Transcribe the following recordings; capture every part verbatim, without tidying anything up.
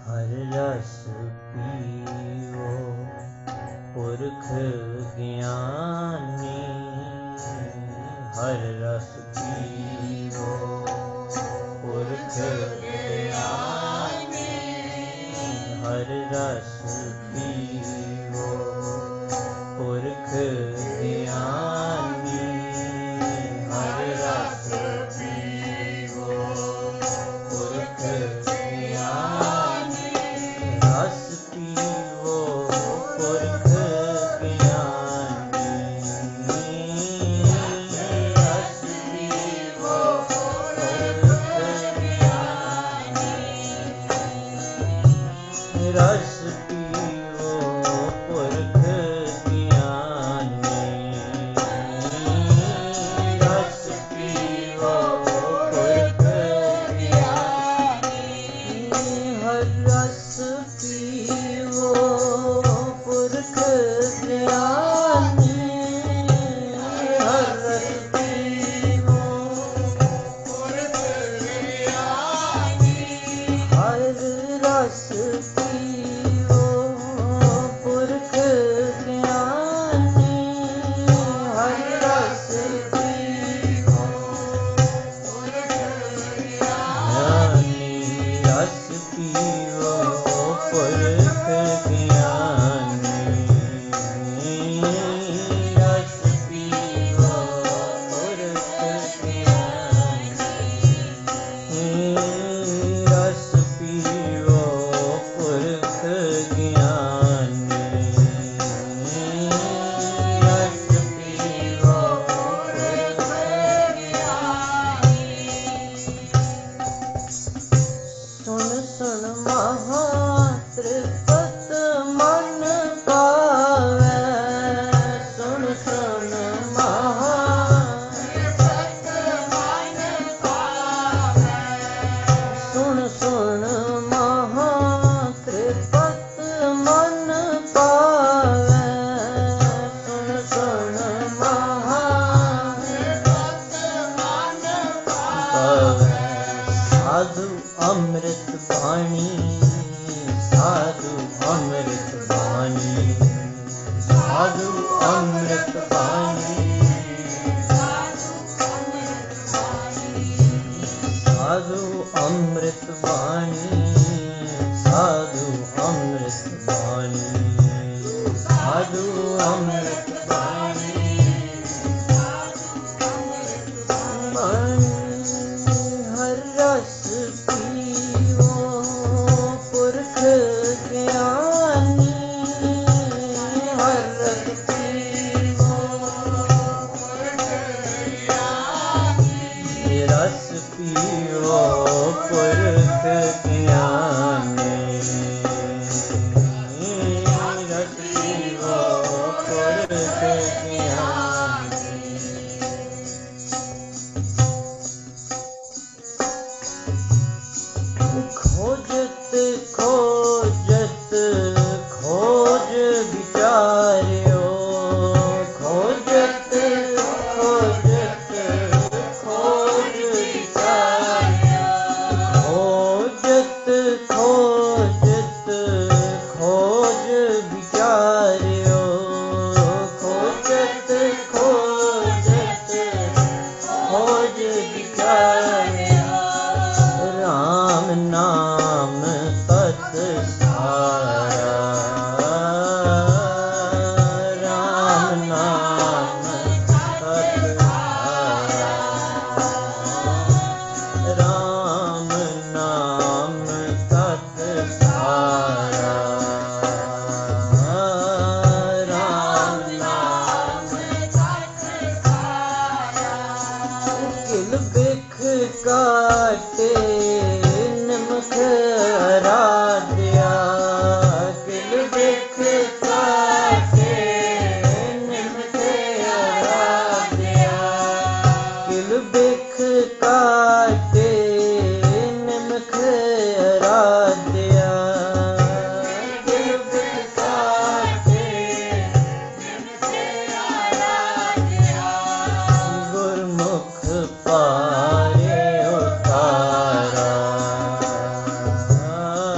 हर रस पीवो पुरख ज्ञानी, हर रस पीवो पुरख ज्ञानी, हर रस पीवो पुरख ज्ञानी, हर रस पीवो पुरख ज्ञानी, रस पीवो पुरख ज्ञानी, रस पीवो पुरख ज्ञानी, रस पीवो पुरख ज्ञानी, रस पीवो पुरख ज्ञानी, हर रस पीवो पुरख ज्ञानी, हर रस पीवो पुरख ज्ञानी, हर रस पीवो पुरख ज्ञानी, हर रस पीवो पुरख ज्ञानी, रस पीवो पुरख ज्ञानी, रस पीवो पुरख ज्ञानी, रस पीवो पुरख ज्ञानी, रस पीवो पुरख ज्ञानी। सुन सुन महा त्रिपत मन पावै, सुन सुन महा त्रिपत मन पावै, सुन सुन महा त्रिपत मन पावै, सुन सुन महा त्रिपत मन पावै, साधु अमृत बाणी, साधु अमृत बाणी, साधु अमृत बाणी, साधु अमृत बाणी, साधु अमृत बाणी, साधु अमृत बाणी, बाणी, हर रस पीवो पुरख ज्ञानी, हर रस पीवो पुरख ज्ञानी, रस पीवो पुरख ज्ञानी, रस पीवो पुरख ज्ञानी। खोजत खोजत खोज विचार्यो, खोजत खोजत खोज विचार्यो, खोजत खोजत खोज विचार्यो, खोजत खोजत खोज विचार्यो, राम नाम तत सारा, राम नाम तत सारा, राम नाम तत सारा, राम नाम तत सारा, किल बिख काटे नमक आराध्या, किल बिख काटे नमक आराध्या, किल बिख काटे नमक आराध्या, किल बिख काटे नमक आराध्या, गुरमुख पारे उतारा,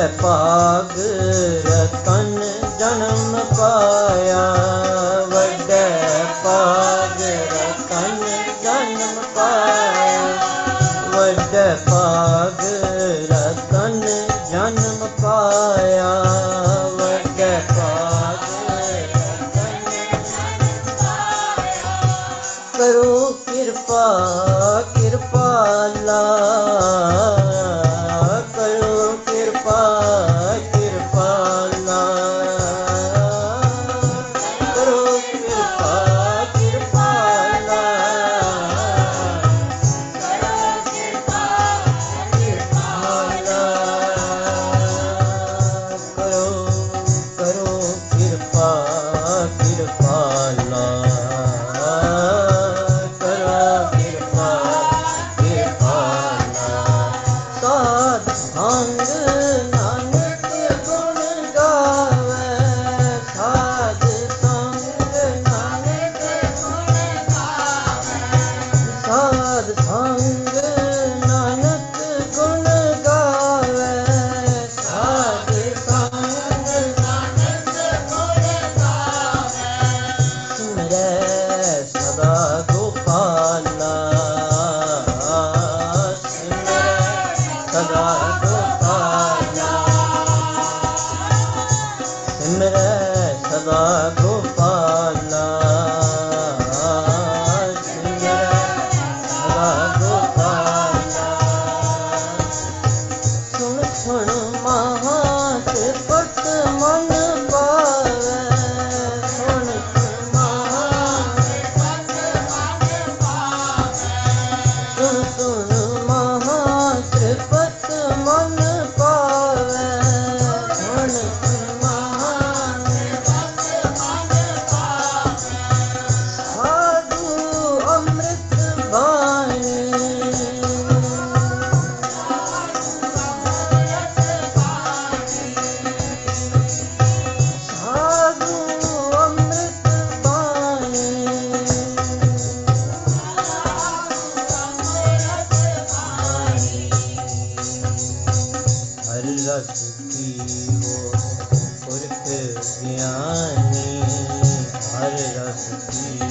ਭਾਗ ਰਤਨ ਜਨਮ ਪਾਇਆ, ਵੱਡੇ ਭਾਗ ਰਤਨ ਜਨਮ ਪਾਇਆ, ਵੱਡੇ ਭਾਗ ਰਤਨ ਜਨਮ ਪਾਇਆ, ਵੱਡੇ ਭਾਗ ਰਤਨ ਜਨਮ ਪਾਇਆ। ਕਰੋ ਕਿਰਪਾ ਕਿਰਪਾਲਾ, ਕਰੋ ਕਿਰਪਾ ਕਿਰਪਾਲਾ, ਕਰੋ ਕਿਰਪਾ ਕਿਰਪਾਲਾ, ਕਰੋ ਕਿਰਪਾ ਕਿਰਪਾਲਾ, ਕਰੋ ਕਰੋ ਕਿਰਪਾ ਕਿਰਪਾਲਾ, ਕਰੋ ਕਿਰਪਾ ਕਿਰਪਾਲਾ। ਸਾਧ ਸੰਗ ਨਾਨਕ ਗੁਣ ਗਾਵੇ, ਸਾਧ ਸੰਗ ਨਾਨਕ ਗੁਣ ਗਾਵੇ, ਸਾਧ ਸੰਗ ਨਾਨਕ ਗੁਣ ਗਾਵੇ, ਸਾਧ ਸੰਗ ਨਾਨਕ ਗੁਣ ਗਾਵੇ। ਸਿਮਰੈ ਸਦਾ ਗੋਪਾਲਾ, ਸਿਮਰੈ ਸਦਾ ਗੋਪਾਲਾ, ਸਿਮਰੈ ਸਦਾ ਗੋਪਾਲਾ, ਸਿਮਰੈ ਸਦਾ ਗੋਪਾਲਾ। ਸੁਣ ਸੁਣ ਮਹਾਂ ਤ੍ਰਿਪਤ ਮਨ ਪਾਵੈ, ਸੁਣ ਸੁਣ ਮਹਾਂ ਤ੍ਰਿਪਤ ਮਨ ਪਾਵੈ, ਸੁਣ ਸੁਣ ਮਹਾਂ ਤ੍ਰਿਪਤ ਮਨ ਪਾਵੈ, ਸੁਣ ਸੁਣ ਮਹਾਂ ਤ੍ਰਿਪਤ ਮਨ ਪਾਵੈ। ਸਾਧੂ ਅੰਮ੍ਰਿਤ ਬਾਣੀ, ਸਾਧੂ ਅੰਮ੍ਰਿਤ ਬਾਣੀ, ਹਰ ਰਸ ਪੀਵੋ ਪੁਰਖ ਗਿਆਨੀ, ਹਰ ਰਸ ਪੀਵੋ